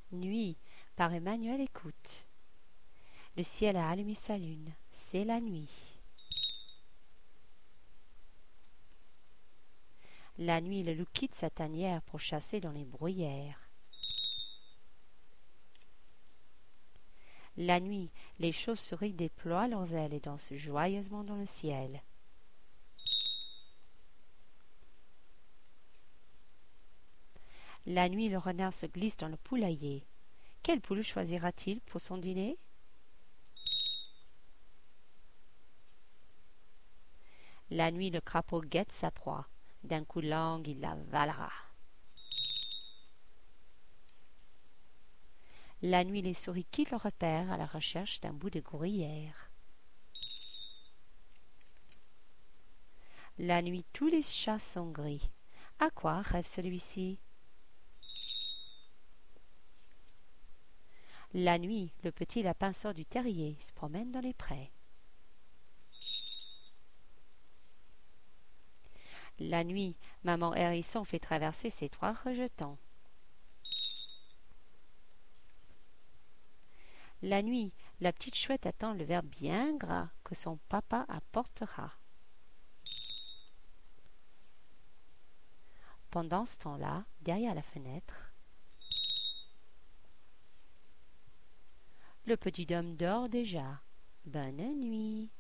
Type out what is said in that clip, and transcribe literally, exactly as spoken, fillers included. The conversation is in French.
Nuit, par Emmanuel Écoute. Le ciel a allumé sa lune, c'est la nuit. La nuit, le loup quitte sa tanière pour chasser dans les bruyères. La nuit, les chauves-souris déploient leurs ailes et dansent joyeusement dans le ciel. La nuit, le renard se glisse dans le poulailler. Quelle poule choisira-t-il pour son dîner? La nuit, le crapaud guette sa proie. D'un coup de langue, il l'avalera. La nuit, les souris quittent leur repère à la recherche d'un bout de gruyère. La nuit, tous les chats sont gris. À quoi rêve celui-ci? La nuit, le petit lapin sort du terrier, se promène dans les prés. La nuit, maman hérisson fait traverser ses trois rejetons. La nuit, la petite chouette attend le verre bien gras que son papa apportera. Pendant ce temps-là, derrière la fenêtre, le petit homme dort déjà. Bonne nuit.